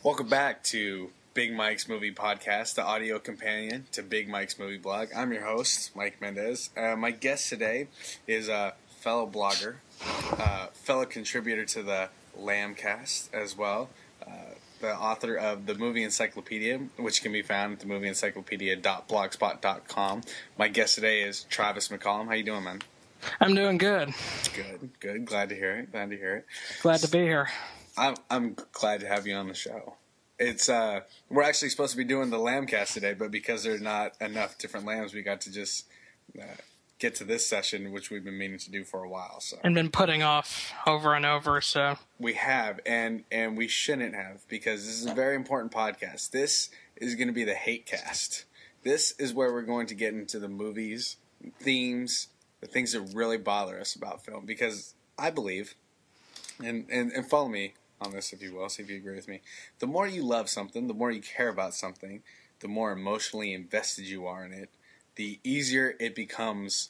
Welcome back to Big Mike's Movie Podcast, the audio companion to Big Mike's Movie Blog. I'm your host, Mike Mendez. My guest today is a fellow blogger, fellow contributor to the Lambcast as well, the author of the Movie Encyclopedia, which can be found at themovieencyclopedia.blogspot.com. My guest today is Travis McCollum. How you doing, man? I'm doing good. Good. Glad to hear it. Glad to be here. I'm glad to have you on the show. It's we're actually supposed to be doing the Lambcast today, but because there's not enough different lambs, we got to just get to this session, which we've been meaning to do for a while. So and been putting off over and over. So we have, and we shouldn't have, because this is a very important podcast. This is going to be the hate cast. This is where we're going to get into the movies, themes, the things that really bother us about film. Because I believe, and follow me on this, if you will, see if you agree with me. The more you love something, the more you care about something, the more emotionally invested you are in it, the easier it becomes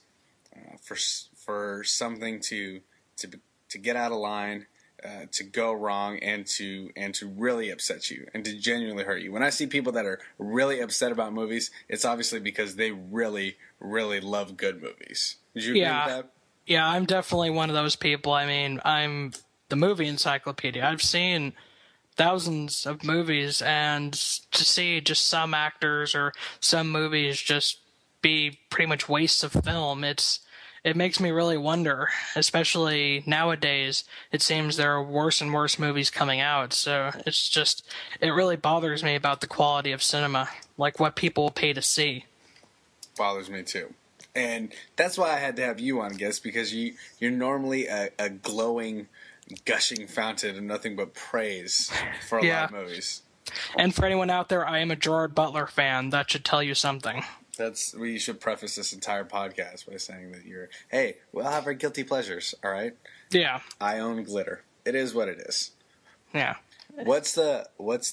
for something to get out of line, to go wrong, and to really upset you and to genuinely hurt you. When I see people that are really upset about movies, it's obviously because they really, really love good movies. Would you agree with that? Yeah, I'm definitely one of those people. I mean, I'm the movie encyclopedia. I've seen thousands of movies, and to see just some actors or some movies just be pretty much wastes of film, it makes me really wonder, especially nowadays. It seems there are worse and worse movies coming out, so it really bothers me about the quality of cinema, like what people pay to see. Bothers me too. And that's why I had to have you on, guest, because you're normally a glowing, gushing fountain of nothing but praise for a lot of movies. And for anyone out there, I am a Gerard Butler fan. That should tell you something. We should preface this entire podcast by saying that hey, we'll have our guilty pleasures, all right? Yeah. I own glitter. It is what it is. Yeah. What's the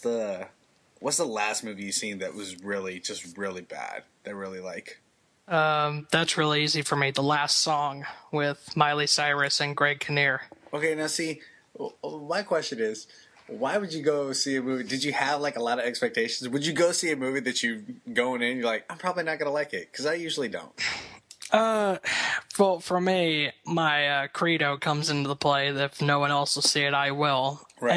last movie you've seen that was really, just really bad, that really like? That's really easy for me. The Last Song with Miley Cyrus and Greg Kinnear. Okay, now see, my question is, why would you go see a movie? Did you have like a lot of expectations? Would you go see a movie that you going in, you're like, I'm probably not going to like it? Because I usually don't. Well, for me, my credo comes into the play that if no one else will see it, I will. Right.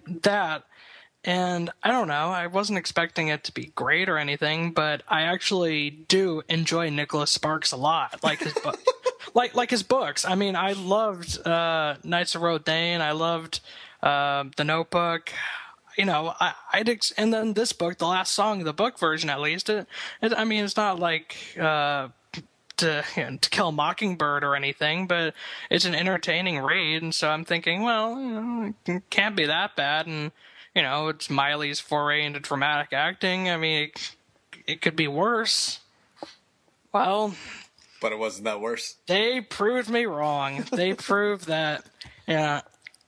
And I don't know, I wasn't expecting it to be great or anything, but I actually do enjoy Nicholas Sparks a lot, like his book. like his books. I mean, I loved Knights of Rodin. I loved The Notebook. You know, and then this book, The Last Song, the book version at least. I mean, it's not like To Kill a Mockingbird or anything, but it's an entertaining read. And so I'm thinking, well, it can't be that bad. And you know, it's Miley's foray into dramatic acting. I mean, it could be worse. Well, but it wasn't that worse. They proved me wrong. They proved that, I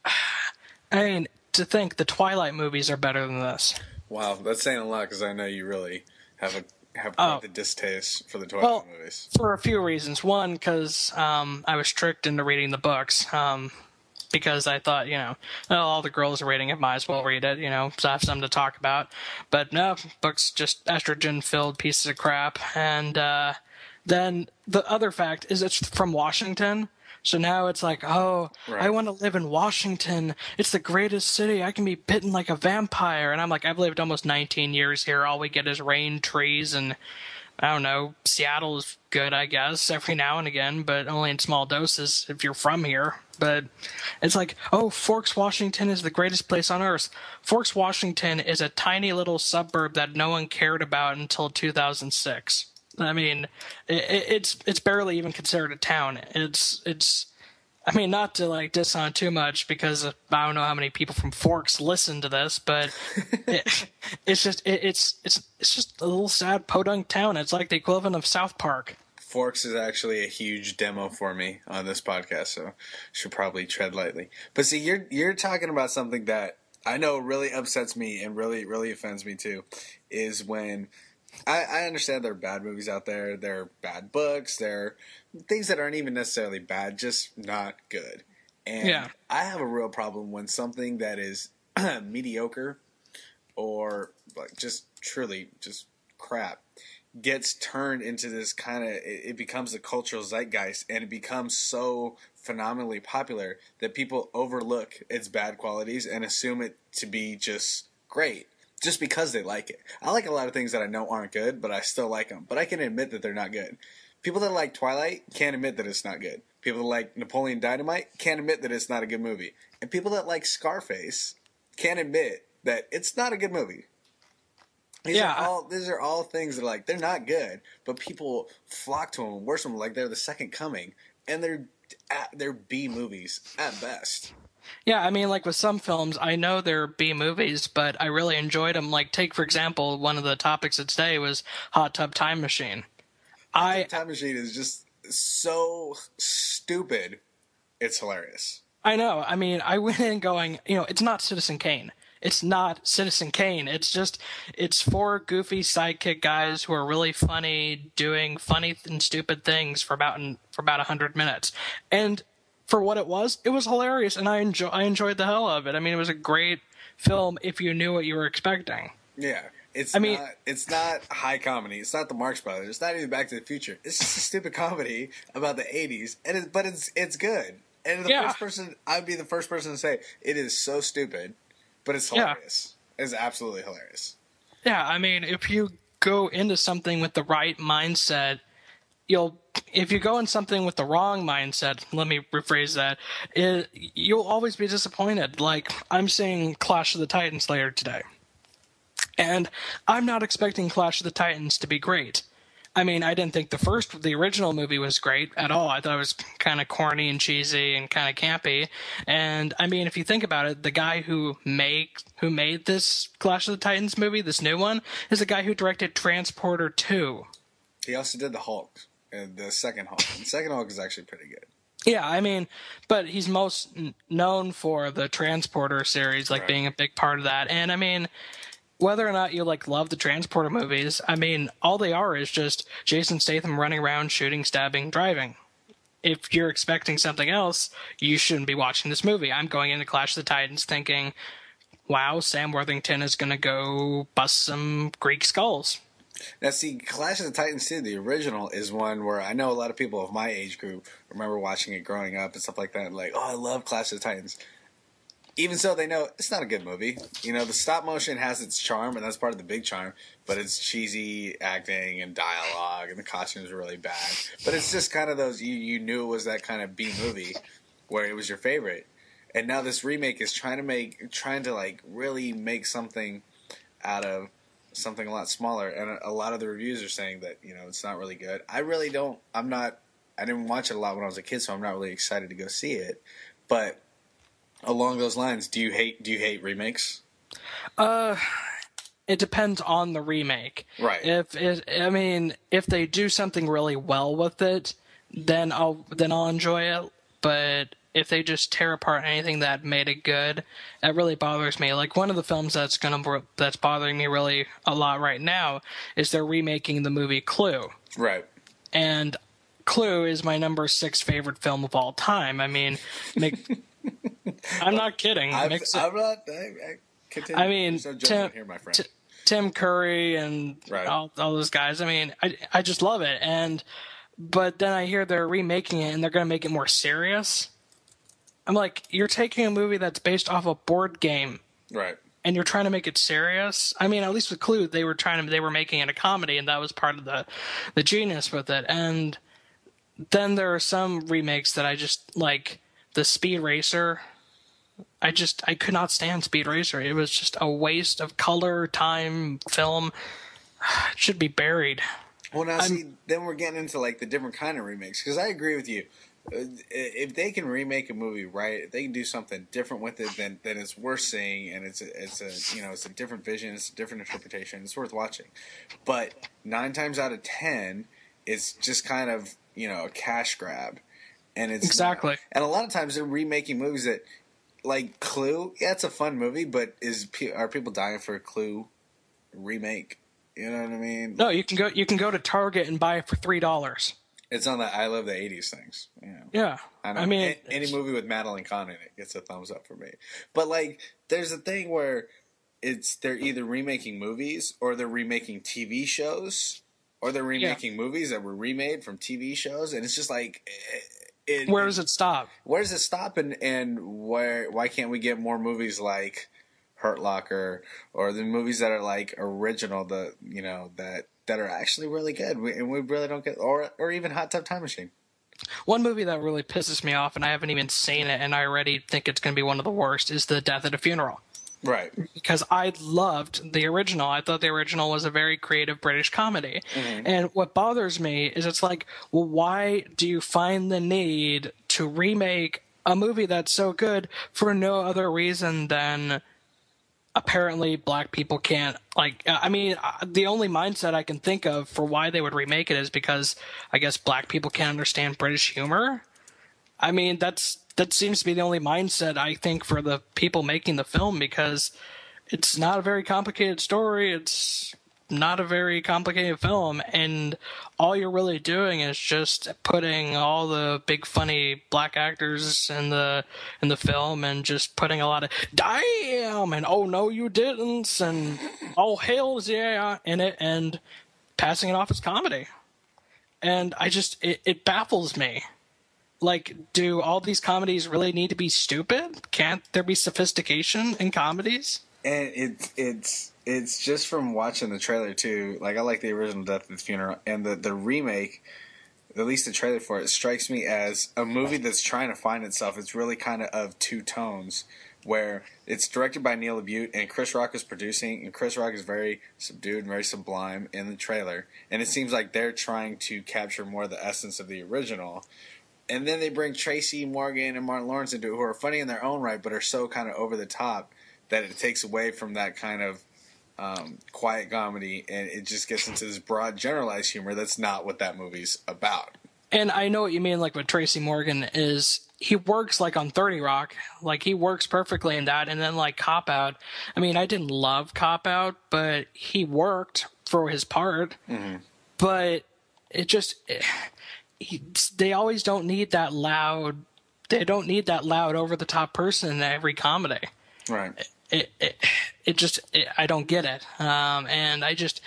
mean, to think the Twilight movies are better than this. Wow, that's saying a lot, because I know you really have quite the distaste for the Twilight movies. For a few reasons. One, because I was tricked into reading the books. Because I thought, all the girls are reading it, might as well read it, so I have something to talk about. But no, books just estrogen-filled pieces of crap. And then the other fact is it's from Washington. So now it's like, right. I want to live in Washington. It's the greatest city. I can be bitten like a vampire. And I'm like, I've lived almost 19 years here. All we get is rain, trees, and I don't know, Seattle is good, I guess, every now and again, but only in small doses if you're from here. But it's like, Forks, Washington is the greatest place on earth. Forks, Washington is a tiny little suburb that no one cared about until 2006. I mean, it's barely even considered a town. I mean, not to like diss on too much, because I don't know how many people from Forks listen to this, but it's just a little sad podunk town. It's like the equivalent of South Park. Forks is actually a huge demo for me on this podcast, so should probably tread lightly. But see, you're talking about something that I know really upsets me and really, really offends me too, is when I understand there are bad movies out there, there are bad books, there are things that aren't even necessarily bad, just not good. And I have a real problem when something that is mediocre or like just truly just crap gets turned into this kind of, it becomes a cultural zeitgeist, and it becomes so phenomenally popular that people overlook its bad qualities and assume it to be just great just because they like it. I like a lot of things that I know aren't good, but I still like them. But I can admit that they're not good. People that like Twilight can't admit that it's not good. People that like Napoleon Dynamite can't admit that it's not a good movie. And people that like Scarface can't admit that it's not a good movie. These are all things that are like, they're not good, but people flock to them and worship them like they're the second coming, and they're B movies at best. Yeah, I mean, like with some films, I know they're B movies, but I really enjoyed them. Like, take for example, one of the topics of today was Hot Tub Time Machine. Hot Tub Time Machine is just so stupid. It's hilarious. I know. I mean, I went in going, it's not Citizen Kane. It's not Citizen Kane. It's four goofy sidekick guys who are really funny, doing funny and stupid things for about 100 minutes. And for what it was hilarious, and I enjoyed the hell of it. I mean, it was a great film if you knew what you were expecting. Yeah. It's not high comedy. It's not the Marx Brothers. It's not even Back to the Future. It's just a stupid comedy about the 80s, but it's good. And I'd be the first person to say it is so stupid. But it's hilarious. Yeah. It's absolutely hilarious. Yeah, I mean, if you go into something with the right mindset, if you go in something with the wrong mindset, let me rephrase that, you'll always be disappointed. Like, I'm seeing Clash of the Titans later today. And I'm not expecting Clash of the Titans to be great. I mean, I didn't think the original movie was great at all. I thought it was kind of corny and cheesy and kind of campy. And I mean, if you think about it, the guy who made this Clash of the Titans movie, this new one, is the guy who directed Transporter 2. He also did the Hulk, the second Hulk. The second Hulk is actually pretty good. Yeah, I mean, but he's most known for the Transporter series, like being a big part of that. And I mean, whether or not you love the Transporter movies, I mean, all they are is just Jason Statham running around, shooting, stabbing, driving. If you're expecting something else, you shouldn't be watching this movie. I'm going into Clash of the Titans thinking, wow, Sam Worthington is going to go bust some Greek skulls. Now, see, Clash of the Titans 2, the original, is one where I know a lot of people of my age group remember watching it growing up and stuff like that. Like, oh, I love Clash of the Titans. Even so, they know it's not a good movie. The stop motion has its charm, and that's part of the big charm, but it's cheesy acting and dialogue, and the costumes are really bad. But it's just kind of those, you knew it was that kind of B movie where it was your favorite. And now this remake is trying to really make something out of something a lot smaller, and a lot of the reviews are saying that, it's not really good. I really don't, I didn't watch it a lot when I was a kid, so I'm not really excited to go see it. But along those lines, do you hate remakes? It depends on the remake. Right. If they do something really well with it, then I'll enjoy it. But if they just tear apart anything that made it good, that really bothers me. Like, one of the films that's bothering me really a lot right now is they're remaking the movie Clue. Right. And Clue is my number 6 favorite film of all time. I mean, I'm not kidding. I'm not. Continue. I mean, so judgment here, my friend. Tim Curry and all those guys. I mean, I just love it. But then I hear they're remaking it and they're going to make it more serious. I'm like, you're taking a movie that's based off a board game, right? And you're trying to make it serious. I mean, at least with Clue, they were making it a comedy, and that was part of the genius with it. And then there are some remakes that I just like. The Speed Racer, I could not stand Speed Racer. It was just a waste of color, time, film. It should be buried. Well, now then we're getting into the different kind of remakes, because I agree with you. If they can remake a movie right, if they can do something different with it, then it's worth seeing, and it's a different vision, it's a different interpretation. It's worth watching. But 9 times out of 10, it's just kind of a cash grab. And it's exactly. Not. And a lot of times they're remaking movies that, like Clue. Yeah, it's a fun movie, but are people dying for a Clue remake? You know what I mean? No, you can go to Target and buy it for $3. It's on the I love the 80s things. Yeah. I mean, any movie with Madeline Kahn in it gets a thumbs up for me. But there's a thing where they're either remaking movies or they're remaking TV shows or they're remaking movies that were remade from TV shows, and it's just like, where does it stop? Where does it stop, and why can't we get more movies like Hurt Locker or the movies that are like original, that are actually really good, and we really don't get, or even Hot Tub Time Machine. One movie that really pisses me off, and I haven't even seen it, and I already think it's going to be one of the worst, is The Death at a Funeral. Right. Because I loved the original. I thought the original was a very creative British comedy. Mm-hmm. And what bothers me is it's like, well, why do you find the need to remake a movie that's so good for no other reason than apparently black people can't, like, I mean, the only mindset I can think of for why they would remake it is because I guess black people can't understand British humor. I mean, that seems to be the only mindset, I think, for the people making the film, because it's not a very complicated story. It's not a very complicated film, and all you're really doing is just putting all the big funny black actors in the film, and just putting a lot of damn and oh no you didn't and oh hells yeah in it, and passing it off as comedy. And it baffles me. Like, do all these comedies really need to be stupid? Can't there be sophistication in comedies? And it's just from watching the trailer too. Like, I like the original Death at the Funeral, and the remake, at least the trailer for it, strikes me as a movie that's trying to find itself. It's really kind of two tones, where it's directed by Neil LaBute and Chris Rock is producing, and Chris Rock is very subdued and very sublime in the trailer, and it seems like they're trying to capture more of the essence of the original. And then they bring Tracy Morgan and Martin Lawrence into it, who are funny in their own right, but are so kind of over the top that it takes away from that kind of quiet comedy, and it just gets into this broad, generalized humor that's not what that movie's about. And I know what you mean, like, with Tracy Morgan is he works, like, on 30 Rock. Like, he works perfectly in that. And then, like, Cop Out. I mean, I didn't love Cop Out, but he worked for his part. Mm-hmm. But it just... they always don't need that loud. They don't need that loud, over-the-top person in every comedy. Right. I don't get it. And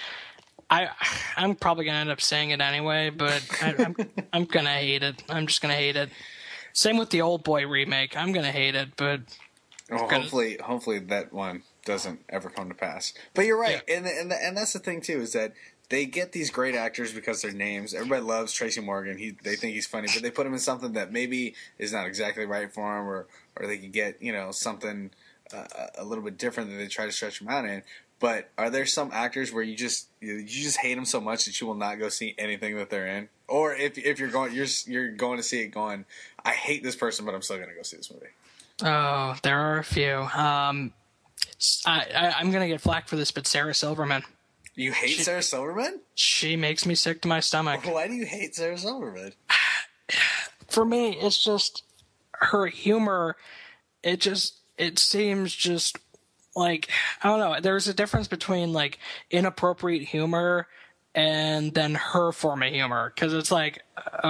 I'm probably gonna end up saying it anyway, but I'm gonna hate it. I'm just gonna hate it. Same with the Old Boy remake. I'm gonna hate it, but hopefully that one doesn't ever come to pass. But you're right, yeah. and that's the thing too, is that they get these great actors because their names. Everybody loves Tracy Morgan. They think he's funny, but they put him in something that maybe is not exactly right for him, or they could get something a little bit different that they try to stretch him out in. But are there some actors where you just hate them so much that you will not go see anything that they're in? Or if you're going to see it going, I hate this person, but I'm still going to go see this movie. Oh, there are a few. I'm going to get flack for this, but Sarah Silverman. You hate Sarah Silverman? She makes me sick to my stomach. Why do you hate Sarah Silverman? For me, it's just her humor. It seems just like, I don't know. There's a difference between like inappropriate humor and then her form of humor. Because it's like,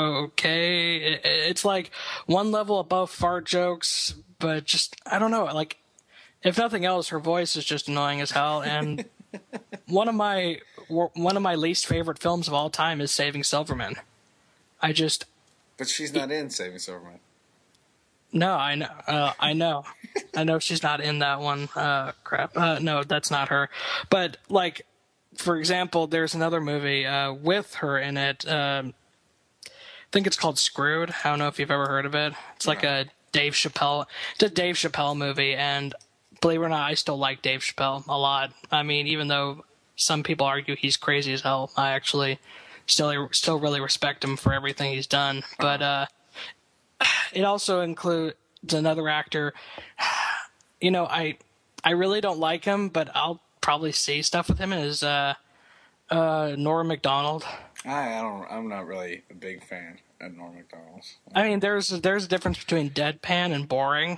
okay, it's like one level above fart jokes, but just, I don't know. Like, if nothing else, her voice is just annoying as hell. And one of my least favorite films of all time is Saving Silverman. But she's not in Saving Silverman. No, I know. I know she's not in that one. Crap. No, that's not her. But like, for example, there's another movie with her in it. I think it's called Screwed. I don't know if you've ever heard of it. It's like a Dave Chappelle movie, and believe it or not, I still like Dave Chappelle a lot. I mean, even though some people argue he's crazy as hell, I actually still really respect him for everything he's done. But it also includes another actor. I really don't like him, but I'll probably see stuff with him. Is Norm Macdonald. I'm not really a big fan of Norm Macdonald. I mean, there's a difference between deadpan and boring.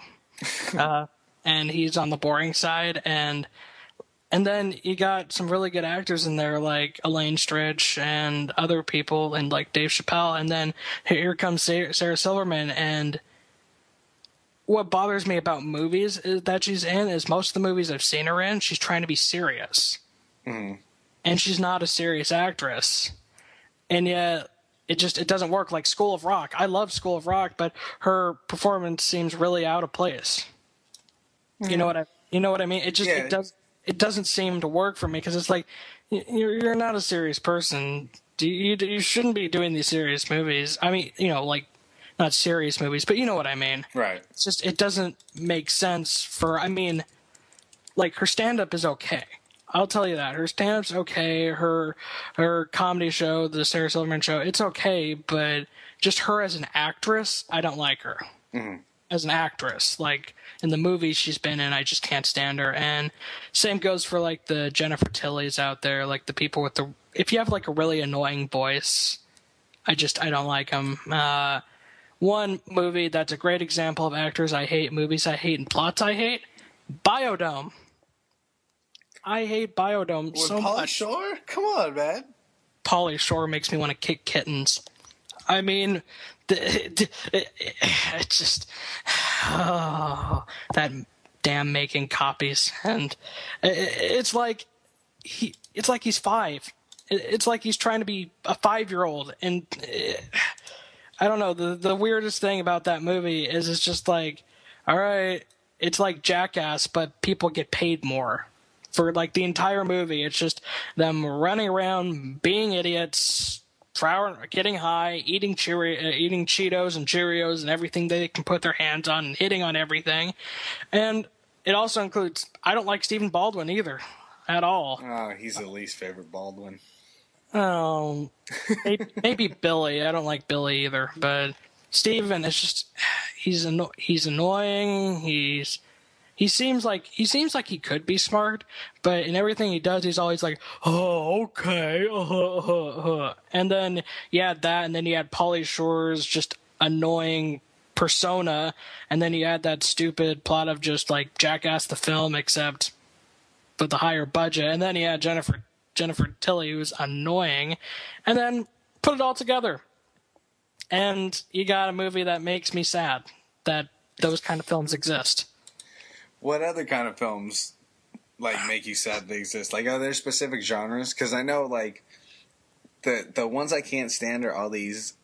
And he's on the boring side, and then you got some really good actors in there like Elaine Stritch and other people, and like Dave Chappelle, and then here comes Sarah Silverman, and what bothers me about movies that she's in is most of the movies I've seen her in, she's trying to be serious. Mm-hmm. And she's not a serious actress. And yet it doesn't work. Like School of Rock. I love School of Rock, but her performance seems really out of place. Mm-hmm. You know what I mean? Yeah. It doesn't seem to work for me because it's like you're not a serious person. You shouldn't be doing these serious movies. I mean, like not serious movies, but you know what I mean. Right. It's just it doesn't make sense for. I mean, like her stand up is okay. I'll tell you that her stand up's okay. Her comedy show, the Sarah Silverman show, it's okay. But just her as an actress, I don't like her. Mm-hmm. As an actress, like in the movies she's been in, I just can't stand her. And same goes for like the Jennifer Tilleys out there, like the people with the. If you have like a really annoying voice, I don't like them. One movie that's a great example of actors I hate, movies I hate, and plots I hate. Biodome. I hate Biodome so Pauly much. Shore? Come on, man. Pauly Shore makes me want to kick kittens. I mean, it's just that damn making copies, and it's like he's 5. It's like he's trying to be a 5-year-old, and I don't know. The weirdest thing about that movie is it's just like, all right, it's like Jackass, but people get paid more. For like the entire movie, it's just them running around, being idiots, getting high, eating Cheetos and Cheerios and everything they can put their hands on, and hitting on everything. And it also includes, I don't like Stephen Baldwin either, at all. Oh, he's the least favorite Baldwin. Oh, maybe Billy. I don't like Billy either, but Stephen is just he's annoying. He seems like he could be smart, but in everything he does, he's always like, "Oh, okay." And then you add that, and then you add Pauly Shore's just annoying persona, and then you add that stupid plot of just like Jackass the film, except with the higher budget, and then you add Jennifer Tilly, who's annoying, and then put it all together, and you got a movie that makes me sad that those kind of films exist. What other kind of films like make you sad they exist? Like, are there specific genres? Because I know like the ones I can't stand are all these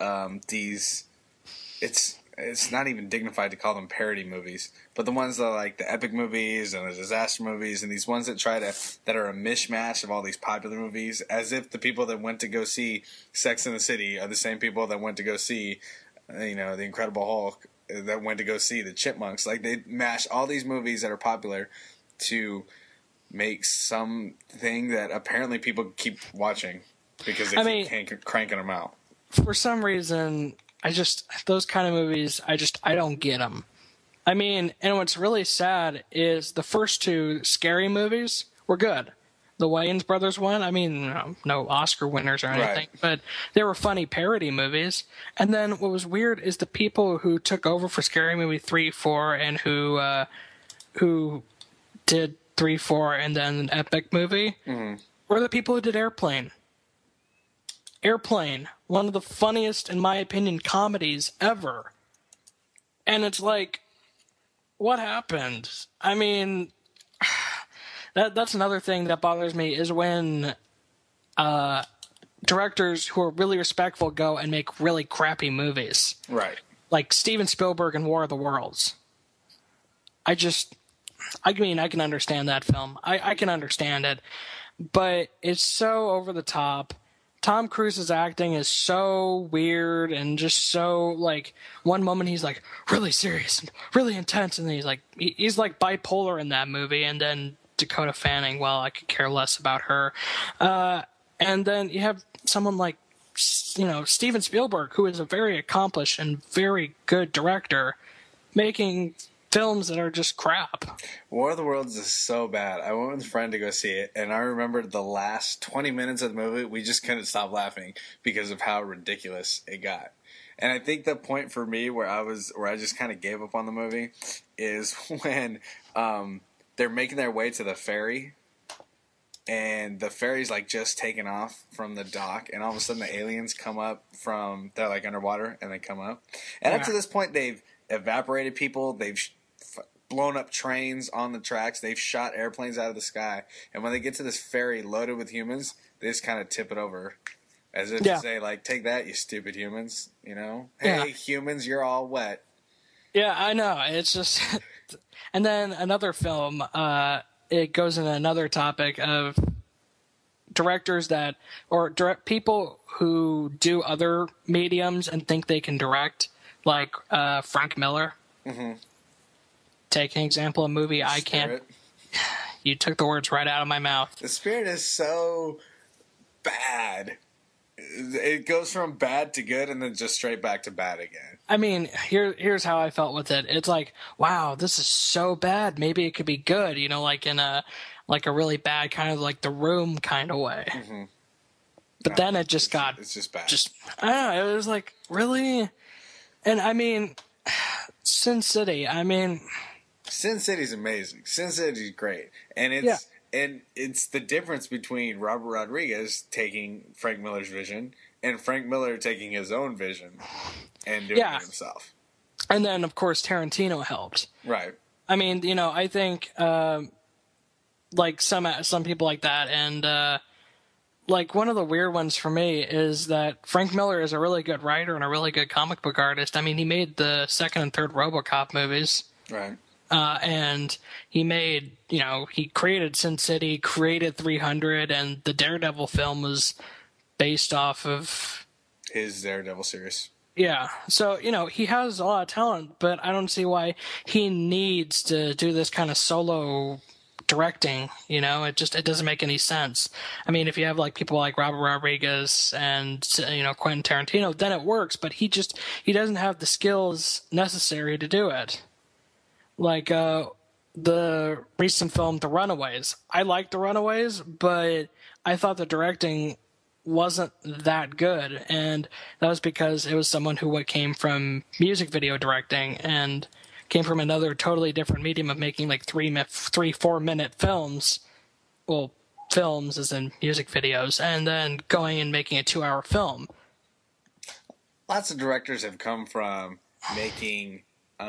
it's not even dignified to call them parody movies, but the ones that are like the epic movies and the disaster movies and these ones that that are a mishmash of all these popular movies, as if the people that went to go see Sex and the City are the same people that went to go see The Incredible Hulk, that went to go see the Chipmunks. Like, they mash all these movies that are popular to make something that apparently people keep watching because they keep cranking them out. For some reason, those kind of movies, I don't get them. I mean, and what's really sad is the first 2 Scary movies were good. The Wayans brothers one, I mean, no Oscar winners or anything, right, but they were funny parody movies. And then what was weird is the people who took over for Scary Movie 3, 4, and who did 3, 4, and then an epic movie were the people who did Airplane. Airplane, one of the funniest, in my opinion, comedies ever. And it's like, what happened? I mean, that's another thing that bothers me is when directors who are really respectful go and make really crappy movies. Right. Like Steven Spielberg and War of the Worlds. I mean, I can understand that film. I can understand it. But it's so over the top. Tom Cruise's acting is so weird and just so, like, one moment he's, like, really serious and really intense, and then he's like bipolar in that movie, and then Dakota Fanning, well, I could care less about her. And then you have someone like, Steven Spielberg, who is a very accomplished and very good director, making films that are just crap. War of the Worlds is so bad. I went with a friend to go see it, and I remember the last 20 minutes of the movie, we just couldn't stop laughing because of how ridiculous it got. And I think the point for me where I just kind of gave up on the movie is when they're making their way to the ferry, and the ferry's like just taking off from the dock, and all of a sudden the aliens come up they're like underwater, and they come up. And up to this point, they've evaporated people. They've blown up trains on the tracks. They've shot airplanes out of the sky. And when they get to this ferry loaded with humans, they just kind of tip it over. As if to say, like, take that, you stupid humans. You know? Hey, humans, you're all wet. Yeah, I know. It's just... And then another film, it goes into another topic of directors that... Or people who do other mediums and think they can direct. Like Frank Miller. Mm-hmm. Take an example of a movie I can't... You took the words right out of my mouth. The Spirit is so bad. It goes from bad to good and then just straight back to bad again. I mean, here's how I felt with it. It's like, wow, this is so bad. Maybe it could be good, you know, like in a really bad kind of like The Room kind of way. Mm-hmm. But then it just got... It's just bad. I don't know. It was like, really? And I mean, Sin City, Sin City's amazing. Sin City's great. And it's... And it's the difference between Robert Rodriguez taking Frank Miller's vision and Frank Miller taking his own vision and doing it himself. And then, of course, Tarantino helped. Right. I mean, you know, I think like some people like that, and like one of the weird ones for me is that Frank Miller is a really good writer and a really good comic book artist. I mean, he made the second and third RoboCop movies. Right. And he made, you know, he created Sin City, created 300, and the Daredevil film was based off of his Daredevil series. Yeah. So, you know, he has a lot of talent, but I don't see why he needs to do this kind of solo directing, you know? It doesn't make any sense. I mean, if you have like people like Robert Rodriguez and, you know, Quentin Tarantino, then it works, but he doesn't have the skills necessary to do it. Like the recent film The Runaways. I liked The Runaways, but I thought the directing wasn't that good, and that was because it was someone who came from music video directing and came from another totally different medium of making like 4 minute films. Well, films as in music videos, and then going and making a 2-hour film. Lots of directors have come from making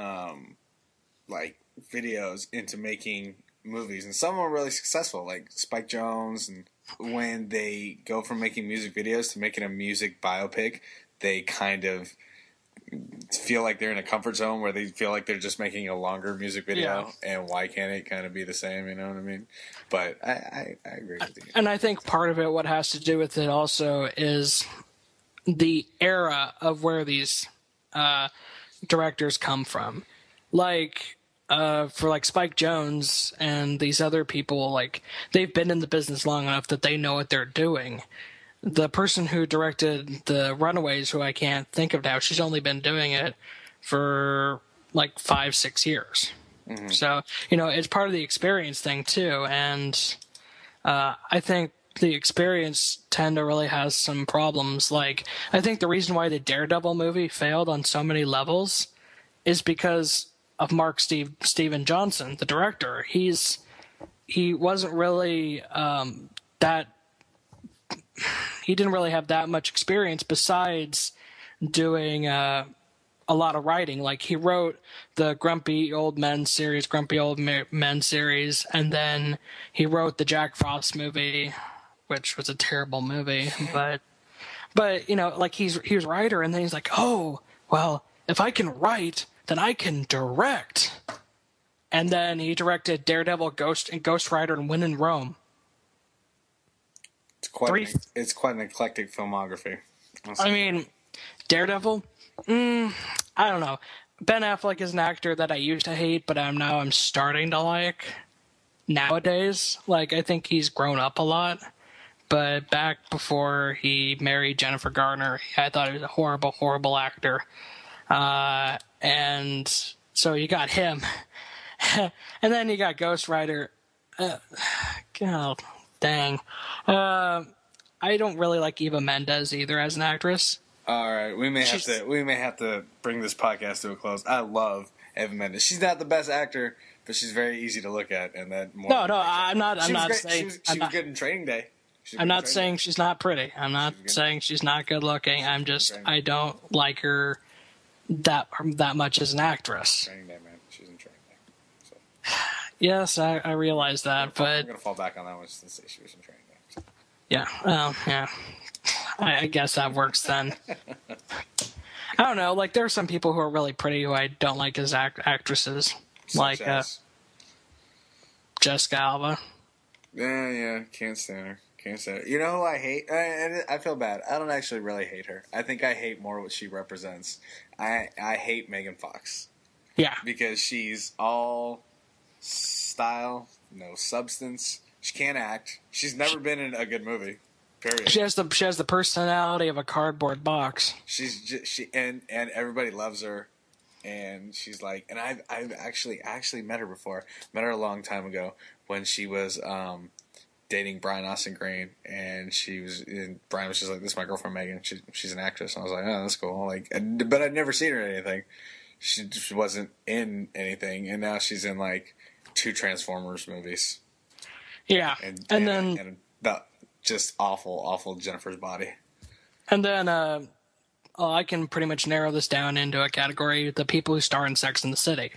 like videos into making movies, and some are really successful, like Spike Jonze. And when they go from making music videos to making a music biopic, they kind of feel like they're in a comfort zone where they feel like they're just making a longer music video. And why can't it kind of be the same, you know what I mean? But I agree with you. And I think part of it, what has to do with it also, is the era of where these directors come from. Like for like Spike Jonze and these other people, like they've been in the business long enough that they know what they're doing. The person who directed The Runaways, who I can't think of now, she's only been doing it for like 5-6 years. Mm-hmm. So, you know, it's part of the experience thing too. And I think the experience tend to really has some problems. Like, I think the reason why the Daredevil movie failed on so many levels is because of Mark Steven Johnson, the director. He wasn't really he didn't really have that much experience besides doing a lot of writing. Like, he wrote the Grumpy Old Men series, and then he wrote the Jack Frost movie, which was a terrible movie. But you know, like, he was a writer, and then he's like, oh, well, if I can write, then I can direct. And then he directed Daredevil, Ghost Rider, and When in Rome. It's quite an eclectic filmography. I mean, Daredevil, I don't know. Ben Affleck is an actor that I used to hate, but I'm starting to like nowadays. Like, I think he's grown up a lot. But back before he married Jennifer Garner, I thought he was a horrible, horrible actor. And so you got him. And then you got Ghost Rider. God dang. I don't really like Eva Mendes either as an actress. All right, we may have to bring this podcast to a close. I love Eva Mendes. She's not the best actor, but she's very easy to look at, and that more. No, I'm not saying she was good in Training Day. I'm not saying she's not pretty. I'm not saying she's not good looking. I don't like her that much as an actress. Training Day, man. She's in Training Day. So. Yes, I realize that, but I'm gonna fall back on that one just to say she was in Training Day. So. Yeah, yeah. I guess that works then. I don't know. Like, there are some people who are really pretty who I don't like as actresses, like Jessica Alba. Yeah, can't stand her. Can't stand her. You know who I hate? I feel bad. I don't actually really hate her. I think I hate more what she represents. I hate Megan Fox. Yeah, because she's all style, no substance. She can't act. She's never been in a good movie. Period. She has the personality of a cardboard box. And everybody loves her, and she's like, and I've actually met her before. Met her a long time ago when she was dating Brian Austin Green, and Brian was just like, "This is my girlfriend Megan. She's an actress." And I was like, "Oh, that's cool." Like, but I'd never seen her in anything. She just wasn't in anything, and now she's in like 2 Transformers movies. Yeah, and then the just awful Jennifer's Body. And then I can pretty much narrow this down into a category: the people who star in Sex and the City.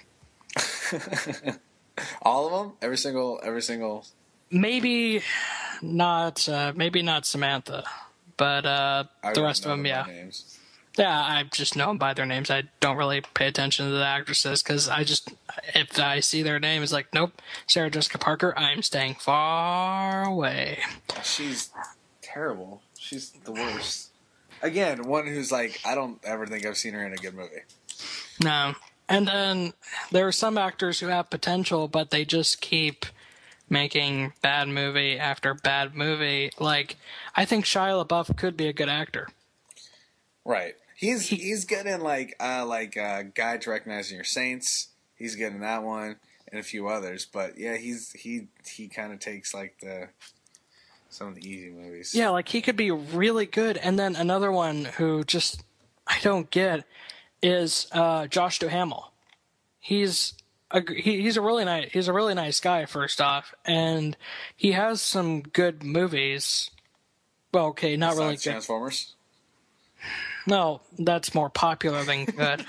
All of them, every single. Maybe not Samantha, but the rest of them, yeah. Names. Yeah, I just know them by their names. I don't really pay attention to the actresses because if I see their name, it's like, nope, Sarah Jessica Parker, I'm staying far away. She's terrible. She's the worst. Again, one who's like, I don't ever think I've seen her in a good movie. No. And then there are some actors who have potential, but they just keep making bad movie after bad movie. Like, I think Shia LaBeouf could be a good actor. Right. He's good in like Guide to Recognizing Your Saints. He's good in that one and a few others. But yeah, he kind of takes like some of the easy movies. Yeah, like he could be really good. And then another one who just I don't get is Josh Duhamel. He's a really nice guy, first off, and he has some good movies. Well, okay, not really good. Transformers. No, that's more popular than good.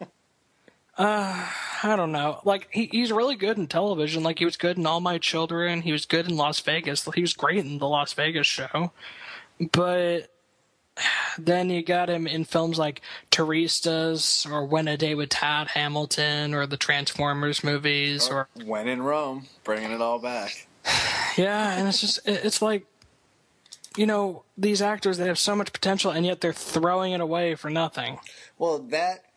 I don't know. Like, he's really good in television. Like, he was good in All My Children. He was good in Las Vegas. He was great in the Las Vegas show. But then you got him in films like Turistas or When a Day with Tad Hamilton or the Transformers movies. Or When in Rome, bringing it all back. Yeah, and it's like, you know, these actors, they have so much potential, and yet they're throwing it away for nothing. Well,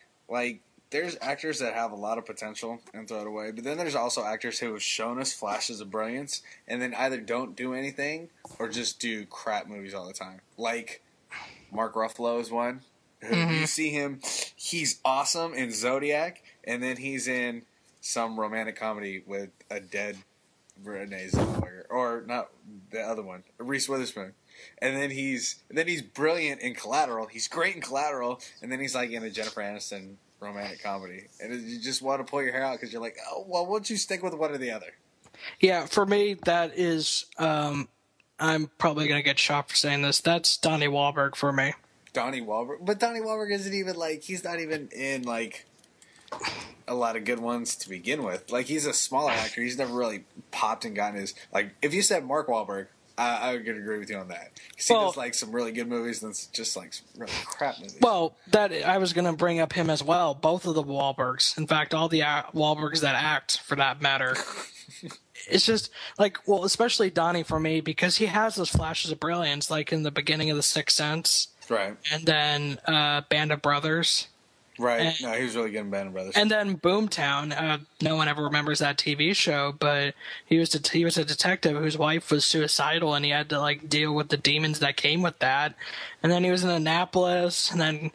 there's actors that have a lot of potential and throw it away, but then there's also actors who have shown us flashes of brilliance and then either don't do anything or just do crap movies all the time. Like Mark Ruffalo is one. You see him, he's awesome in Zodiac, and then he's in some romantic comedy with a dead Renee Zellweger, or not the other one, Reese Witherspoon. And then he's brilliant in Collateral. He's great in Collateral, and then he's like in a Jennifer Aniston romantic comedy, and you just want to pull your hair out because you're like, oh, well, why don't you stick with one or the other? Yeah, for me, that is, I'm probably going to get shot for saying this. That's Donnie Wahlberg for me. Donnie Wahlberg? But Donnie Wahlberg isn't even, like, he's not even in, like, a lot of good ones to begin with. Like, he's a smaller actor. He's never really popped and gotten his, like, if you said Mark Wahlberg, I would agree with you on that. Because he does, like, some really good movies and just, like, some really crap movies. Well, I was going to bring up him as well. Both of the Wahlbergs. In fact, all the Wahlbergs that act, for that matter. It's just, like, well, especially Donnie for me, because he has those flashes of brilliance, like in the beginning of The Sixth Sense. Right. And then Band of Brothers. Right. No, he was really good in Band of Brothers. And then Boomtown. No one ever remembers that TV show, but he was a detective whose wife was suicidal, and he had to like deal with the demons that came with that. And then he was in Annapolis, and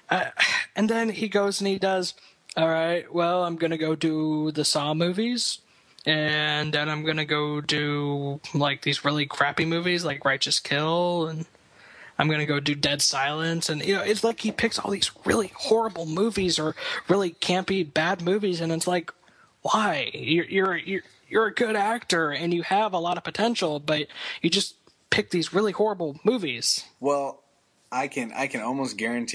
then he goes and he does. All right, well, I'm gonna go do the Saw movies, and then I'm gonna go do like these really crappy movies like Righteous Kill, and I'm going to go do Dead Silence. And, you know, it's like he picks all these really horrible movies or really campy, bad movies. And it's like, why? You're a good actor and you have a lot of potential, but you just pick these really horrible movies. Well, I can almost guarantee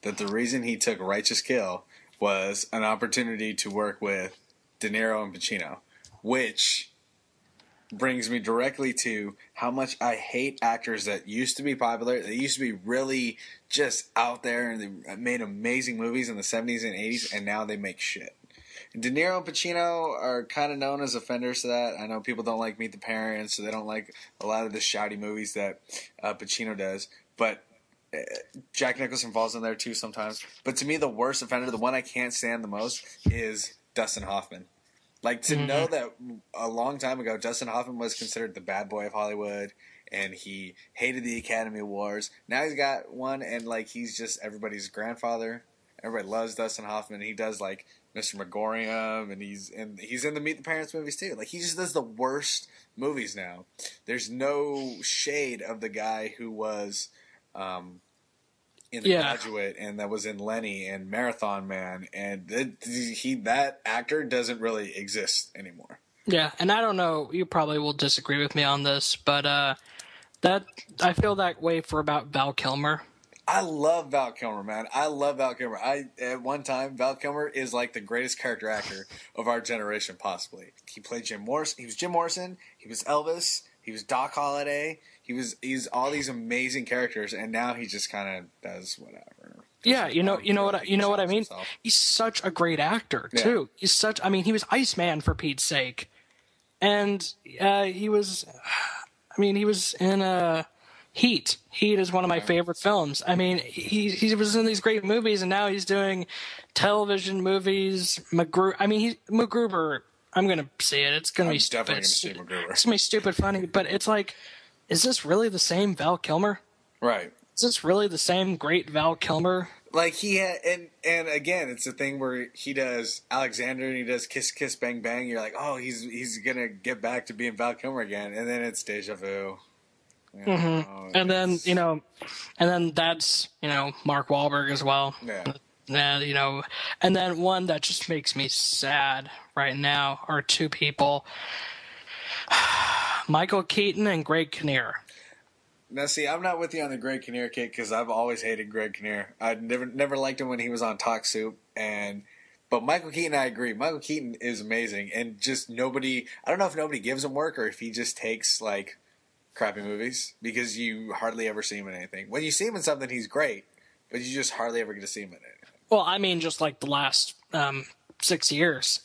that the reason he took Righteous Kill was an opportunity to work with De Niro and Pacino, which brings me directly to how much I hate actors that used to be popular, that used to be really just out there, and they made amazing movies in the 70s and 80s, and now they make shit. De Niro and Pacino are kind of known as offenders to that. I know people don't like Meet the Parents, so they don't like a lot of the shouty movies that Pacino does. But Jack Nicholson falls in there too sometimes. But to me, the worst offender, the one I can't stand the most, is Dustin Hoffman. Like, to know that a long time ago, Dustin Hoffman was considered the bad boy of Hollywood, and he hated the Academy Awards. Now he's got one, and, like, he's just everybody's grandfather. Everybody loves Dustin Hoffman. He does, like, Mr. Megorium, and he's in the Meet the Parents movies, too. Like, he just does the worst movies now. There's no shade of the guy who was in The Graduate, and that was in Lenny and Marathon Man, and that actor doesn't really exist anymore. Yeah, and I don't know, you probably will disagree with me on this, but that I feel that way for about Val Kilmer. I love Val Kilmer, man. I love Val Kilmer. At one time, Val Kilmer is like the greatest character actor of our generation, possibly. He played Jim Morrison. He was Jim Morrison. He was Elvis. He was Doc Holliday. He's all these amazing characters, and now he just kind of does whatever. Yeah, you know what I mean. Himself. He's such a great actor too. Yeah. He was Iceman, for Pete's sake, and he was in Heat. Heat is one of my favorite films. I mean, he was in these great movies, and now he's doing television movies. MacGruber. I'm gonna see it. It's gonna be stupid. Definitely gonna see MacGruber. It's gonna be stupid funny, but it's like, is this really the same Val Kilmer? Right. Is this really the same great Val Kilmer? Like, he had, and again, it's a thing where he does Alexander and he does Kiss Kiss Bang Bang. You're like, oh, he's gonna get back to being Val Kilmer again, and then it's deja vu. And then that's Mark Wahlberg as well. Yeah. And then one that just makes me sad right now are two people, Michael Keaton and Greg Kinnear. Now, see, I'm not with you on the Greg Kinnear kick because I've always hated Greg Kinnear. I never liked him when he was on Talk Soup, but Michael Keaton, I agree. Michael Keaton is amazing, and just nobody. I don't know if nobody gives him work or if he just takes like crappy movies, because you hardly ever see him in anything. When you see him in something, he's great, but you just hardly ever get to see him in it. Well, I mean, just like the last 6 years,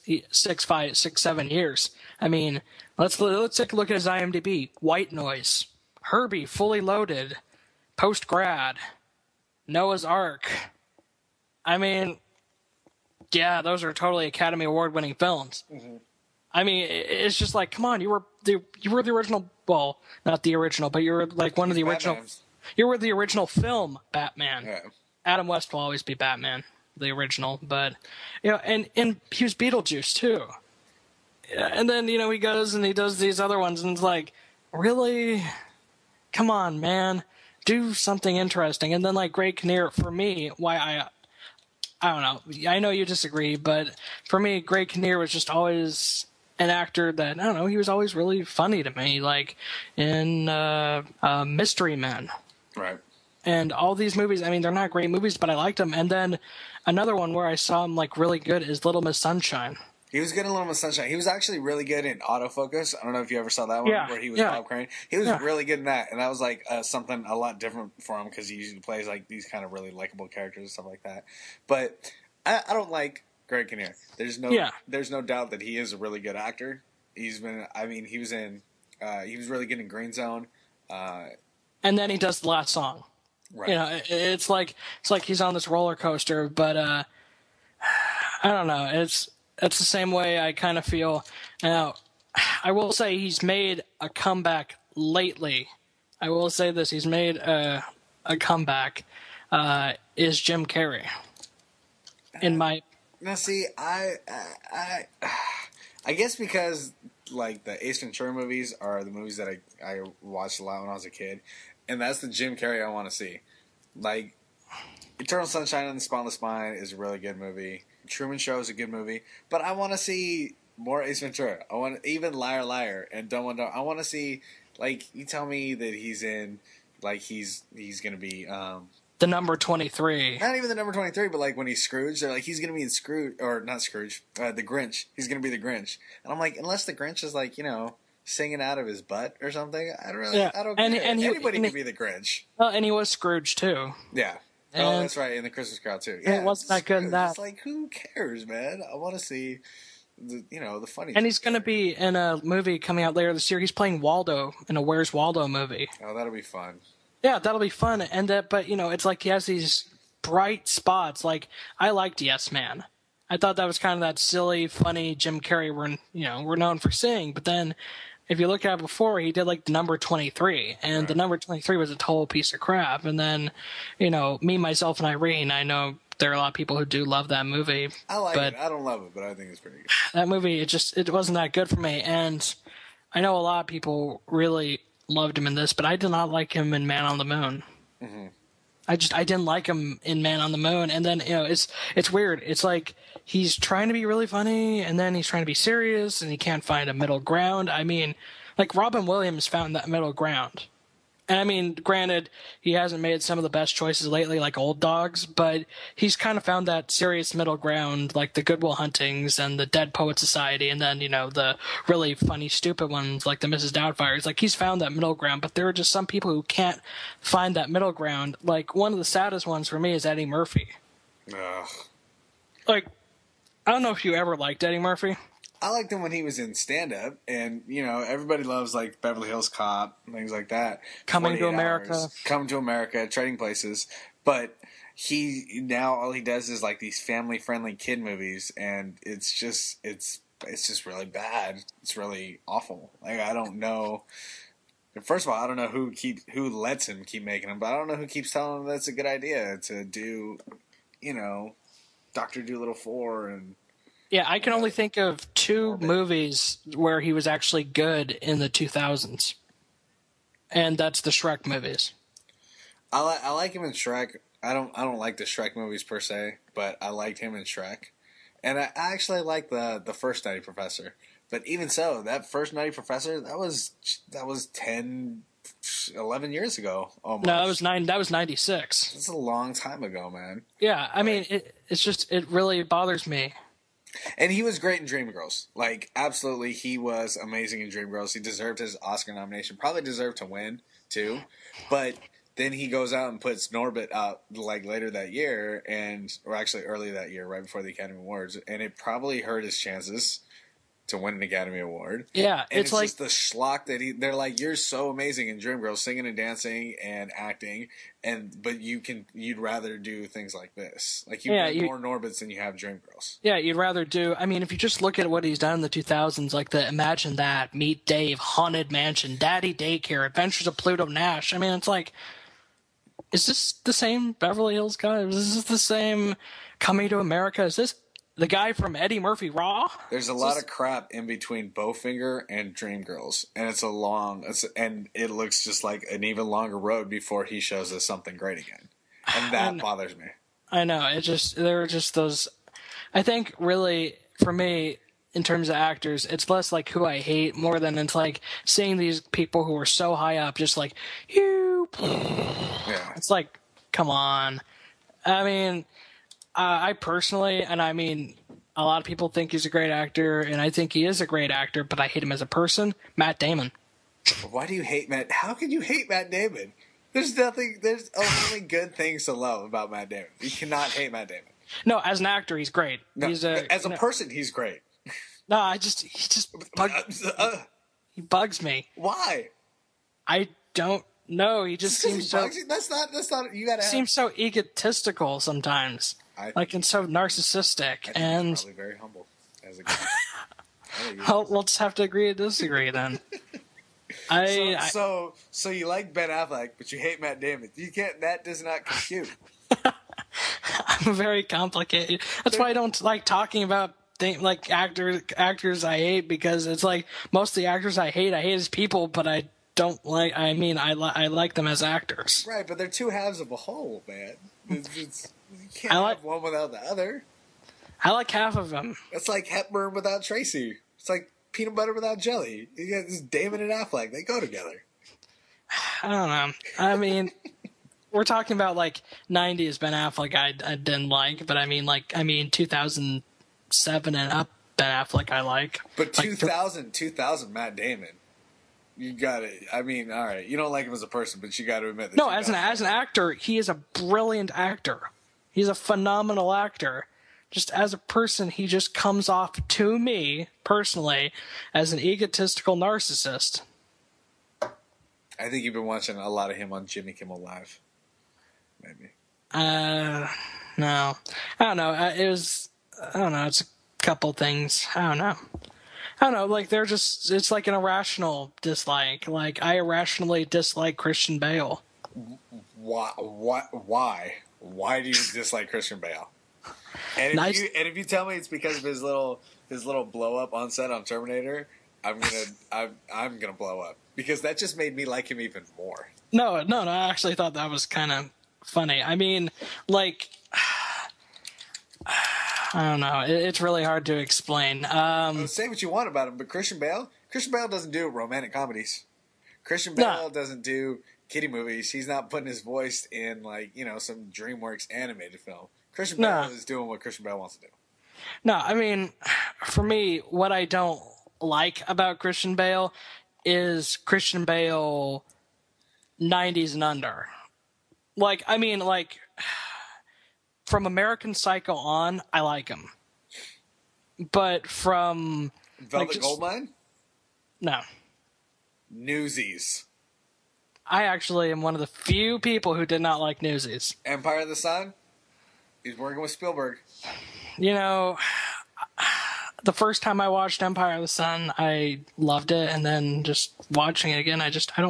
7 years. I mean, let's take a look at his IMDb. White Noise, Herbie, Fully Loaded, Post Grad, Noah's Ark. I mean, yeah, those are totally Academy Award winning films. Mm-hmm. I mean, it's just like, come on, you were the original. Well, not the original, but you were like one of the original. You were the original film Batman. Yeah. Adam West will always be Batman, the original, but and he was Beetlejuice too. And then he goes and he does these other ones, and it's like, really, come on, man, do something interesting. And then like Greg Kinnear, for me, why I don't know. I know you disagree, but for me, Greg Kinnear was just always an actor that, I don't know, he was always really funny to me, like in Mystery Men. Right. And all these movies, I mean, they're not great movies, but I liked them. And then another one where I saw him like really good is Little Miss Sunshine. He was good in Little Miss Sunshine. He was actually really good in Autofocus. I don't know if you ever saw that one where he was Bob Crane. He was really good in that, and that was like something a lot different for him because he usually plays like these kind of really likable characters and stuff like that. But I don't like Greg Kinnear. There's no doubt that he is a really good actor. He was really good in Green Zone. And then he does the last song. Right. It's like he's on this roller coaster, but I don't know. It's the same way I kind of feel now. I will say he's made a comeback lately. I will say this: he's made a comeback. Is Jim Carrey? Now, see, I guess because like the Ace Ventura movies are the movies that I watched a lot when I was a kid, and that's the Jim Carrey I want to see. Like, Eternal Sunshine of the Spotless Mind is a really good movie. Truman Show is a good movie, but I want to see more Ace Ventura. I want even Liar Liar and Dumb and Dumber. I want to see, like, you tell me that he's in, like, he's going to be the number 23. Not even the number 23, but like when he's Scrooge, they're like, he's going to be in Scrooge, or not Scrooge, the Grinch. He's going to be the Grinch. And I'm like, unless the Grinch is like, singing out of his butt or something, I don't care. Anybody can be the Grinch. Well, and he was Scrooge too. Yeah. Oh, that's right, in the Christmas Carol too. Yeah, it wasn't that good in that. It's like, who cares, man? I want to see the funny. And he's going to be in a movie coming out later this year. He's playing Waldo in a Where's Waldo movie. Oh, that'll be fun. Yeah, that'll be fun. And but it's like he has these bright spots. Like I liked Yes Man. I thought that was kind of that silly, funny Jim Carrey we're known for seeing. But then, if you look at it before, he did like the number 23, and right. The number 23 was a total piece of crap. And then, Me, Myself, and Irene. I know there are a lot of people who do love that movie. I like it. I don't love it, but I think it's pretty good. That movie, it wasn't that good for me. And I know a lot of people really loved him in this, but I did not like him in Man on the Moon. Mm-hmm. I didn't like him in Man on the Moon. And then, it's weird. It's like he's trying to be really funny, and then he's trying to be serious, and he can't find a middle ground. I mean, like Robin Williams found that middle ground. And I mean, granted, he hasn't made some of the best choices lately, like Old Dogs, but he's kind of found that serious middle ground, like the Good Will Huntings and the Dead Poet Society, and then, the really funny, stupid ones like the Mrs. Doubtfires. Like, he's found that middle ground, but there are just some people who can't find that middle ground. Like, one of the saddest ones for me is Eddie Murphy. Ugh. Like, I don't know if you ever liked Eddie Murphy. I liked him when he was in stand-up, and, everybody loves, like, Beverly Hills Cop and things like that. Coming to America. Coming to America, Trading Places. But now all he does is, like, these family-friendly kid movies, and it's just really bad. It's really awful. Like, I don't know. First of all, I don't know who lets him keep making them, but I don't know who keeps telling him that's a good idea to do, Dr. Dolittle 4 and... Yeah, I can only think of two movies where he was actually good in the 2000s. And that's the Shrek movies. I like him in Shrek. I don't like the Shrek movies per se, but I liked him in Shrek. And I actually like the first Nutty Professor. But even so, that first Nutty Professor, that was 10, 11 years ago almost. No, that was 96. That's a long time ago, man. Yeah, I mean, it really bothers me. And he was great in Dreamgirls. Like, absolutely, he was amazing in Dreamgirls. He deserved his Oscar nomination. Probably deserved to win, too. But then he goes out and puts Norbit out, like, later that year, or actually early that year, right before the Academy Awards. And it probably hurt his chances to win an Academy Award. Yeah, and it's like just the schlock that they're like, you're so amazing in Dreamgirls, singing and dancing and acting, but you'd rather do things like this. Like you have more Norbits than you have Dreamgirls. Yeah, you'd rather do. I mean, if you just look at what he's done in the 2000s, like the Imagine That, Meet Dave, Haunted Mansion, Daddy Daycare, Adventures of Pluto Nash. I mean, it's like, is this the same Beverly Hills guy? Is this the same Coming to America? Is this the guy from Eddie Murphy Raw? There's a lot of crap in between Bowfinger and Dreamgirls, and and it looks just like an even longer road before he shows us something great again, and that bothers me. I know. There are just those. I think really for me, in terms of actors, it's less like who I hate more than it's like seeing these people who are so high up, just like you. Yeah. It's like, come on. I mean. I personally, and I mean, a lot of people think he's a great actor, and I think he is a great actor, but I hate him as a person. Matt Damon. Why do you hate Matt? How can you hate Matt Damon? There's only good things to love about Matt Damon. You cannot hate Matt Damon. No, as an actor, he's great. No, as a person, he's great. No, he bugs me. Why? I don't know. He just seems so. That's not. You gotta. Seems so egotistical sometimes. And so narcissistic, and probably very humble as a guy. Well, we'll just have to agree to disagree then. So you like Ben Affleck, but you hate Matt Damon. You can't. That does not compute. I'm very complicated. That's why I don't like talking about actors I hate, because it's like most of the actors I hate as people, but I don't like. I mean, I like them as actors. Right, but they're two halves of a whole, man. You can't have one without the other. I like half of them. It's like Hepburn without Tracy. It's like peanut butter without jelly. You got this Damon and Affleck. They go together. I don't know. I mean, we're talking about like 90s Ben Affleck. I didn't like, but I mean 2007 and up Ben Affleck I like. But Like, 2000 Matt Damon. You got it. I mean, all right. You don't like him as a person, but you got to admit that. no, as an actor, he is a brilliant actor. He's a phenomenal actor. Just as a person, he just comes off to me personally as an egotistical narcissist. I think you've been watching a lot of him on Jimmy Kimmel Live. Maybe. No. I don't know. It's a couple things. I don't know, like, it's like an irrational dislike. Like, I irrationally dislike Christian Bale. Why? Why do you dislike Christian Bale? And if you tell me it's because of his little blow up on set on Terminator, I'm gonna blow up. Because that just made me like him even more. No, I actually thought that was kind of funny. I mean, like, I don't know. It's really hard to explain. Say what you want about him, but Christian Bale doesn't do romantic comedies. Christian Bale doesn't do kiddie movies. He's not putting his voice in, like, some DreamWorks animated film. Christian Bale is doing what Christian Bale wants to do. No, I mean, for me, what I don't like about Christian Bale is Christian Bale 90s and under. Like, I mean, like, from American Psycho on, I like him. But from... Velvet Goldmine? No. Newsies. I actually am one of the few people who did not like Newsies. Empire of the Sun? He's working with Spielberg. The first time I watched Empire of the Sun, I loved it, and then just watching it again,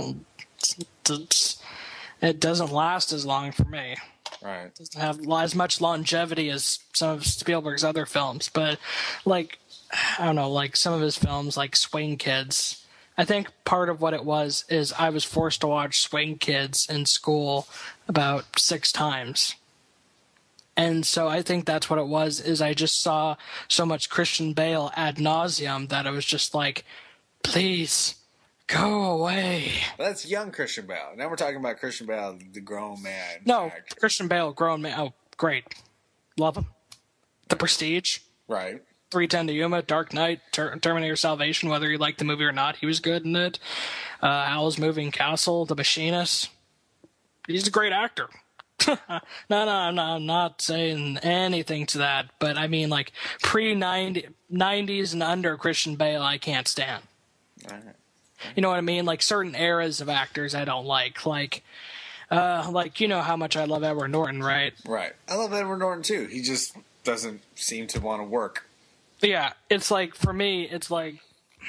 it doesn't last as long for me. Right. It doesn't have as much longevity as some of Spielberg's other films, but, like, I don't know, like some of his films, like Swing Kids. I think part of what it was is I was forced to watch Swing Kids in school about 6 times. And so I think that's what it was, is I just saw so much Christian Bale ad nauseum that I was just like, please, go away. Well, that's young Christian Bale. Now we're talking about Christian Bale, the grown man. No, actor. Christian Bale, grown man. Oh, great. Love him. The Prestige. Right. 3:10 to Yuma, Dark Knight, Terminator Salvation, whether you like the movie or not, he was good in it. Howl's Moving Castle, The Machinist. He's a great actor. No, I'm not saying anything to that, but I mean, like, pre-90s and under Christian Bale, I can't stand. All right. You know what I mean? Like, certain eras of actors I don't like. Like, you know how much I love Edward Norton, right? Right. I love Edward Norton, too. He just doesn't seem to want to work. Yeah, it's like, for me, it's like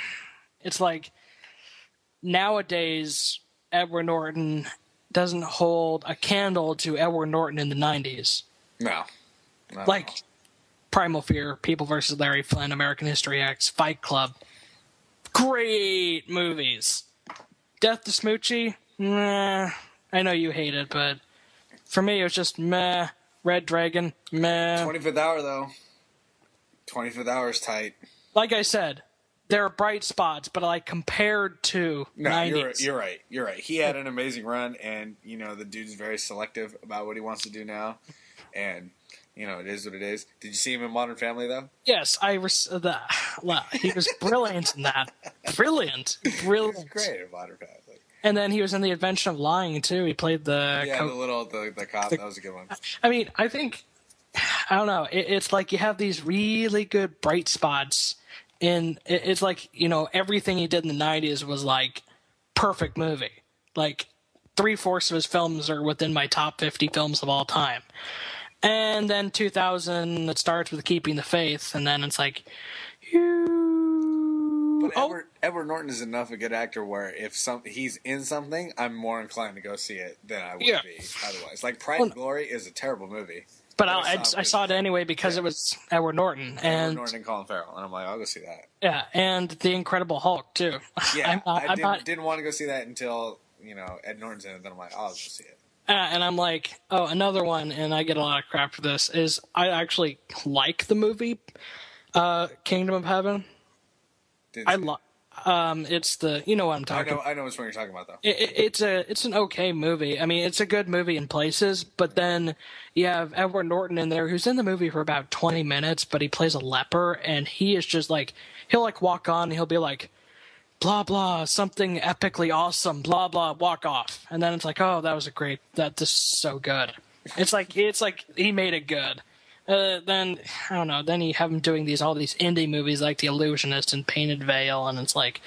nowadays Edward Norton doesn't hold a candle to Edward Norton in the 90s. No. Like Primal Fear, People vs. Larry Flynn, American History X, Fight Club. Great movies. Death to Smoochie? Nah. I know you hate it, but for me it was just meh. Red Dragon? Meh. 25th Hour, though. 25th Hour is tight. Like I said, there are bright spots, but like compared to 90s. You're right. He had an amazing run, and the dude's very selective about what he wants to do now, and it is what it is. Did you see him in Modern Family though? Yes, he was brilliant in that. Brilliant. He was great in Modern Family. And then he was in The Invention of Lying too. He played the the cop. That was a good one. I mean, I think, I don't know. It's like you have these really good bright spots. It's like, everything he did in the 90s was like perfect movie. Like 3/4 of his films are within my top 50 films of all time. And then 2000, it starts with Keeping the Faith, and then it's like, But Edward Norton is enough a good actor where if he's in something, I'm more inclined to go see it than I would be otherwise. Like Pride and Glory is a terrible movie. But I saw it anyway because it was Edward Norton. Edward Norton and Colin Farrell. And I'm like, I'll go see that. Yeah, and The Incredible Hulk, too. Yeah, I didn't want to go see that until, Ed Norton's in it. Then I'm like, I'll go see it. And I'm like, oh, another one, and I get a lot of crap for this, is I actually like the movie Kingdom of Heaven. It's the, you know what I'm talking about. I know which one you're talking about, though. It's an okay movie. I mean, it's a good movie in places, but then you have Edward Norton in there, who's in the movie for about 20 minutes, but he plays a leper, and he is just like, he'll like walk on, and he'll be like, blah blah, something epically awesome, blah blah, walk off, and then it's like, oh, this is so good. It's like he made it good. Then I don't know. Then you have him doing all these indie movies like The Illusionist and Painted Veil, and it's like,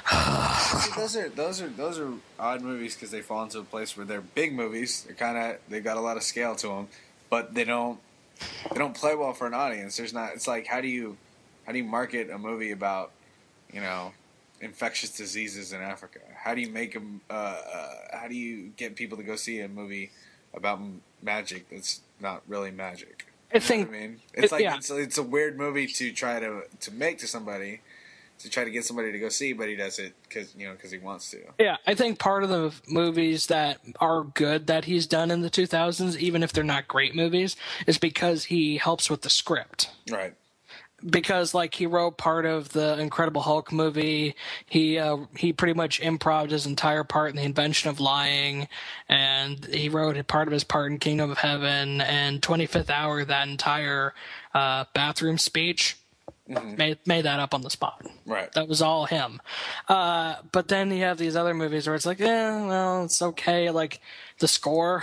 See, those are odd movies because they fall into a place where they're big movies. They've got a lot of scale to them, but they don't play well for an audience. It's like how do you market a movie about, you know, infectious diseases in Africa? How do you make them? How do you get people to go see a movie about magic that's not really magic? I mean, it's a weird movie to try to make to somebody, to try to get somebody to go see, but he does it because he wants to. Yeah, I think part of the movies that are good that he's done in the 2000s, even if they're not great movies, is because he helps with the script. Right. Because like he wrote part of the Incredible Hulk movie, he pretty much improv'd his entire part in The Invention of Lying, and he wrote part of his part in Kingdom of Heaven and 25th Hour. That entire bathroom speech, made that up on the spot. Right. That was all him. But then you have these other movies where it's like, well, it's okay. Like the score.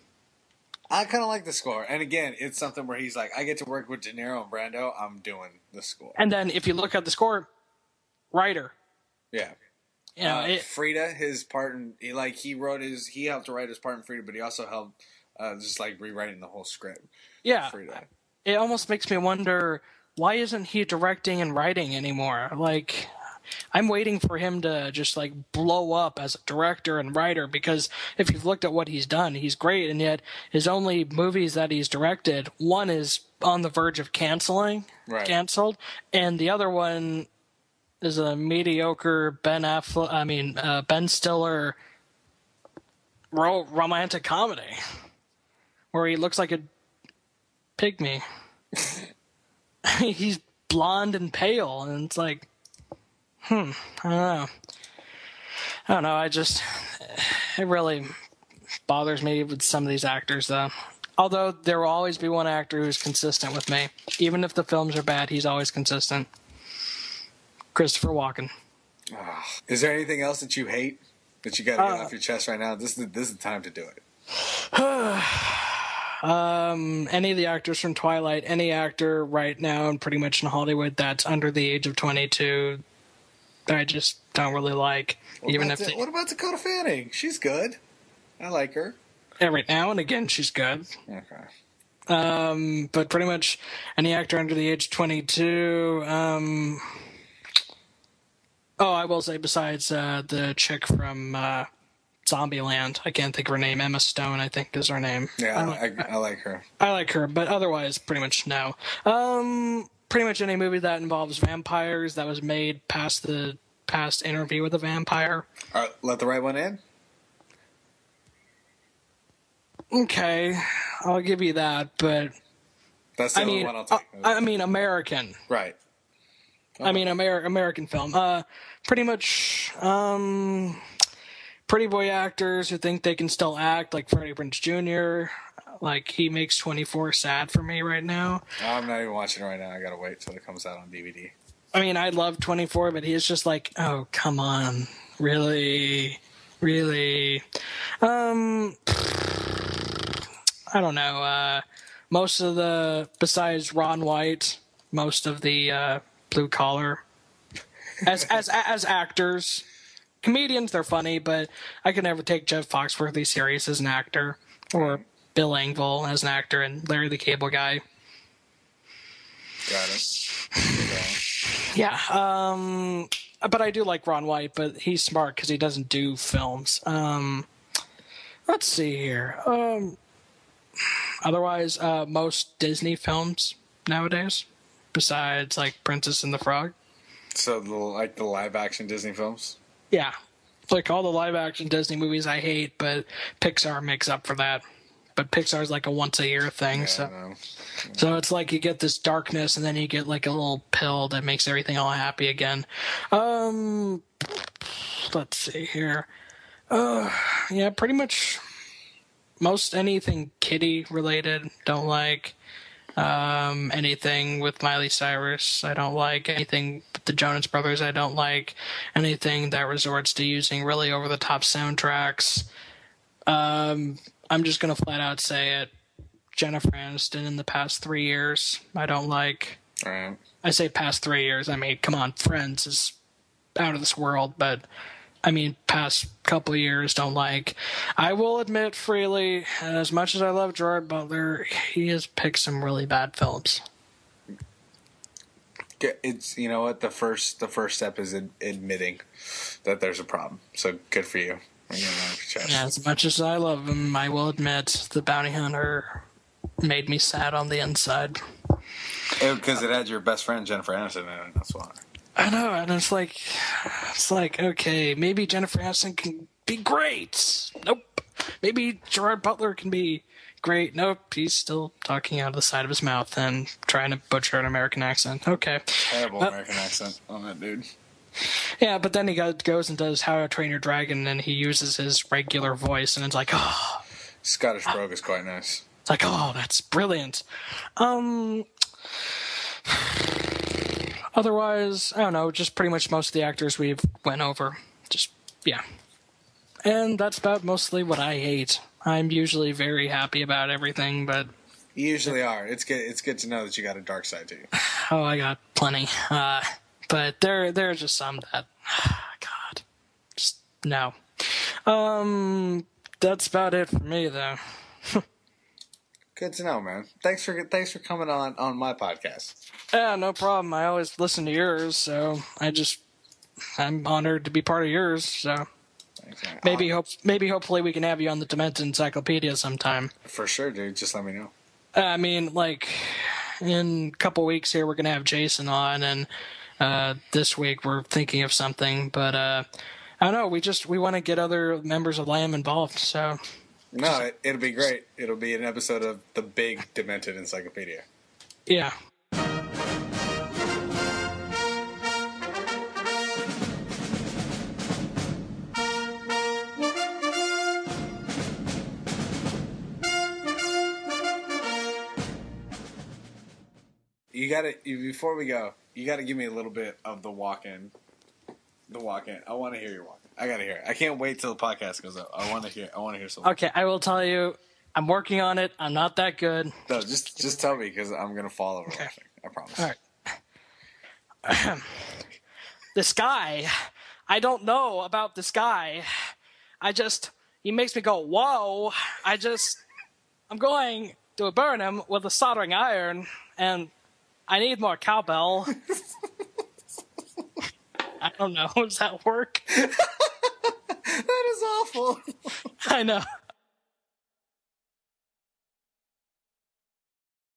I kind of like the score. And again, it's something where he's like, I get to work with De Niro and Brando. I'm doing the score. And then if you look at the score, writer. Yeah. You know, Frida, his part in, he helped to write his part in Frida, but he also helped just like rewriting the whole script. Yeah. Frida. It almost makes me wonder, why isn't he directing and writing anymore? Like, I'm waiting for him to just like blow up as a director and writer, because if you've looked at what he's done, he's great, and yet his only movies that he's directed, one is on the verge of canceled, and the other one is a mediocre Ben Stiller romantic comedy where he looks like a pygmy. He's blonde and pale, and it's like, I don't know. It really bothers me with some of these actors, though. Although there will always be one actor who's consistent with me. Even if the films are bad, he's always consistent. Christopher Walken. Is there anything else that you hate that you got to get off your chest right now? This is the time to do it. Any of the actors from Twilight, any actor right now and pretty much in Hollywood that's under the age of 22, I just don't really like. What about Dakota Fanning? She's good. I like her. Every now and again, she's good. Okay. But pretty much any actor under the age of 22. I will say, besides the chick from Zombieland, I can't think of her name. Emma Stone, I think, is her name. Yeah, I like her. I like her, but otherwise, pretty much no. Pretty much any movie that involves vampires that was made past Interview with a Vampire. Let the Right One In? Okay, I'll give you that, but that's the only one I'll take. I mean, American. Right. Okay. I mean, American film. Pretty much pretty boy actors who think they can still act, like Freddie Prinze Jr., like, he makes 24 sad for me right now. I'm not even watching it right now. I gotta wait till it comes out on DVD. I mean, I love 24, but he's just like, oh, come on. Really? Really? I don't know. Besides Ron White, most of the blue collar, as actors, comedians, they're funny, but I could never take Jeff Foxworthy serious as an actor, or Bill Engvall as an actor, and Larry the Cable Guy. Got it. Yeah, but I do like Ron White, but he's smart because he doesn't do films. Let's see here. Otherwise, most Disney films nowadays, besides like Princess and the Frog. So the live action Disney films? Yeah. Like all the live action Disney movies I hate, but Pixar makes up for that. but Pixar's like a once-a-year thing. Yeah, So. no. So it's like you get this darkness, and then you get like a little pill that makes everything all happy again. Let's see here. Yeah, pretty much most anything kitty related. Don't like. Anything with Miley Cyrus, I don't like. Anything with the Jonas Brothers, I don't like. Anything that resorts to using really over-the-top soundtracks. I'm just gonna flat out say it. Jennifer Aniston in the past 3 years, I don't like. All right. I say past 3 years. I mean, come on, Friends is out of this world, but I mean, past couple of years, don't like. I will admit freely, as much as I love Gerard Butler, he has picked some really bad films. It's, you know what, the first step is admitting that there's a problem. So good for you. Yeah, as much as I love him, I will admit The Bounty Hunter made me sad on the inside. Because it had your best friend Jennifer Aniston in it. That's why. I know, and it's like, okay, maybe Jennifer Aniston can be great. Nope. Maybe Gerard Butler can be great. Nope. He's still talking out of the side of his mouth and trying to butcher an American accent. Okay. Terrible American accent on that dude. Yeah, but then he goes and does How to Train Your Dragon, and he uses his regular voice, and it's like, oh. Scottish brogue is quite nice. It's like, oh, that's brilliant. Otherwise, I don't know, just pretty much most of the actors we've went over. Just, yeah. And that's about mostly what I hate. I'm usually very happy about everything, but... You usually are. It's good to know that you got a dark side to you. Oh, I got plenty. But there are just some that... God. Just, no. That's about it for me, though. Good to know, man. Thanks for coming on my podcast. Yeah, no problem. I always listen to yours, so I'm honored to be part of yours. So maybe hopefully we can have you on the Demented Encyclopedia sometime. For sure, dude. Just let me know. I mean, like in a couple weeks here, we're gonna have Jason on, and this week we're thinking of something, but I don't know. We want to get other members of LAM involved, so. No, it'll be great. It'll be an episode of the big Demented Encyclopedia. Yeah. Before we go, you gotta give me a little bit of the walk-in. The walk-in. I want to hear your walk-in. I gotta hear it. I can't wait till the podcast goes up. I want to hear something. Okay, I will tell you. I'm working on it. I'm not that good. No, just tell me because I'm gonna fall over. Okay. I promise. All right. This guy, I don't know about this guy. He makes me go, whoa. I'm going to burn him with a soldering iron, and I need more cowbell. I don't know. Does that work? That is awful. I know.